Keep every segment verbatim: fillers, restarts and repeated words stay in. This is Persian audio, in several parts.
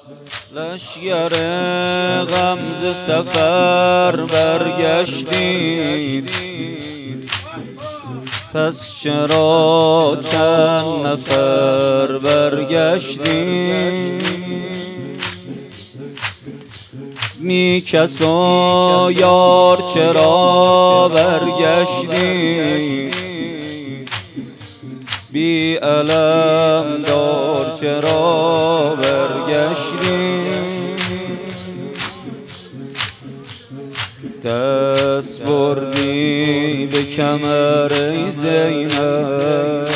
لشگر غمز سفر برگشتید، پس چرا چند نفر برگشتید؟ می کس و یار چرا برگشتید؟ بی علم دار چرا برگشتید؟ دست بردی به کمر ای زینب،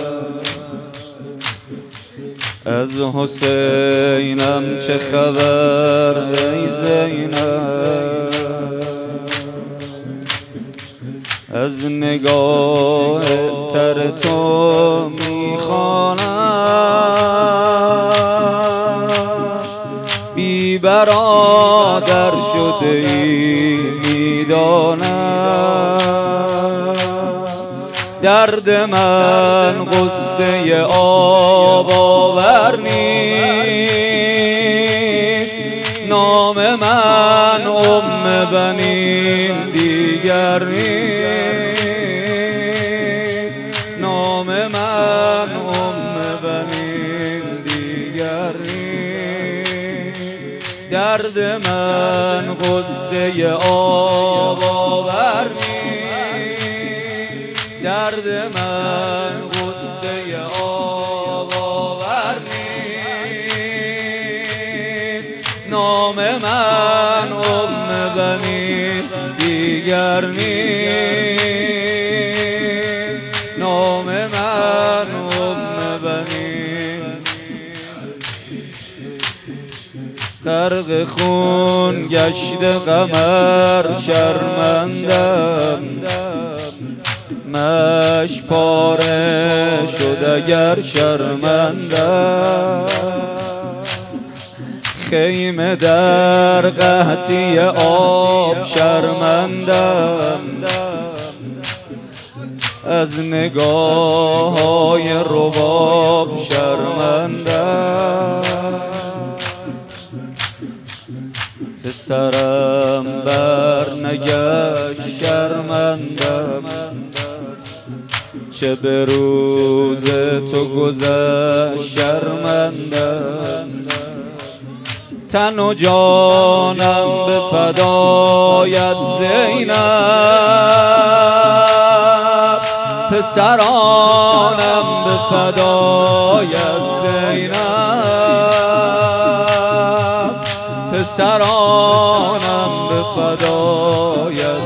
از حسینم چه خبر ای زینب؟ از نگاه تر تو میخوانم، بی برادر شده ای میدانم. درد من غصه آب آور نیست، نام من ام بنین دیگر نیست، نام من ام بنین دیگر نیست. درد من غصه آب آور نیست، درد من غصه آب آور نیست، نام من ام بنین دیگر نیست، نام من ام بنین. غرق خون گشت قمر شرمندم، مش پاره شد اگر شرمندم. خیمه در قحطی آب شرمندم، از نگاه های رباب شرمندم. پسرم بر نگشت شرمندم، چه به روز تو گذشت شرمندم. تن و جانم به فدایت زینب، پسرانم به فدایت زینب، پسرانم به فدایت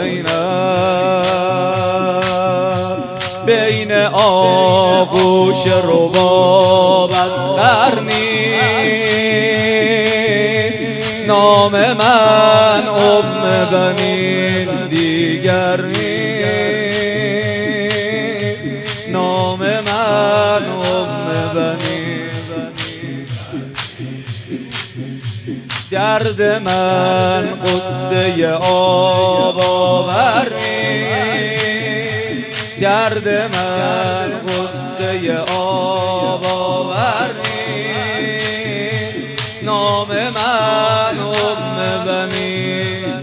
زینب. بین آغوش رباب اصغر نیست، نام من ام بنین دیگر نیست، نام من ام بنین. درد من غصه آب آور نیست، درد من غصه آب آور نیست، نام من ام بنین.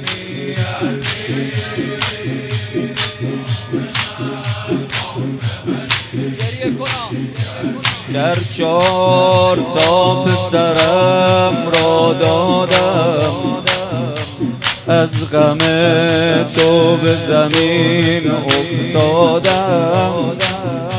گر چار تا پسرم را دادم، از غم تو به زمین افتادم.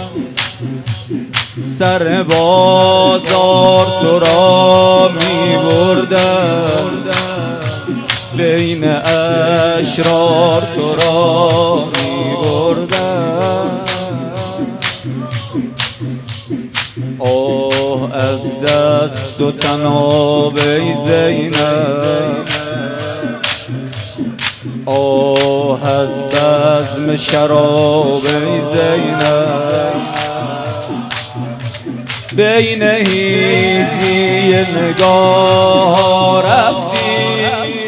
سر بازار تو را می بردم، بین اشرار تو را می بردم. آه از دست و تناب ای زینب، آه از بزم شراب ای زینب. بین هیزی نگاه رفتی،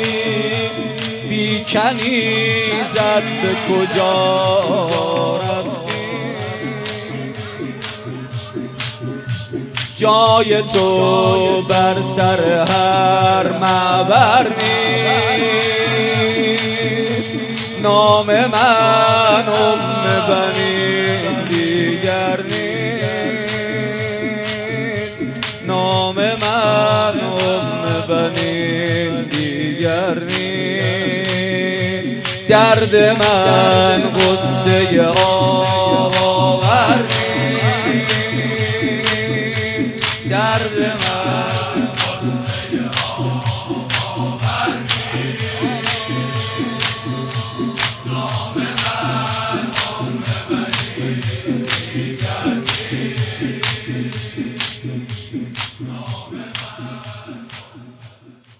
بی کنیزت به کجا رفتی؟ جای تو بر سر هر معبر نیست. نام من ام بنی دیگر نیست. نام من ام بنی دیگر نیست. درد من غصه آور نیست. درد من غصه آور نیست.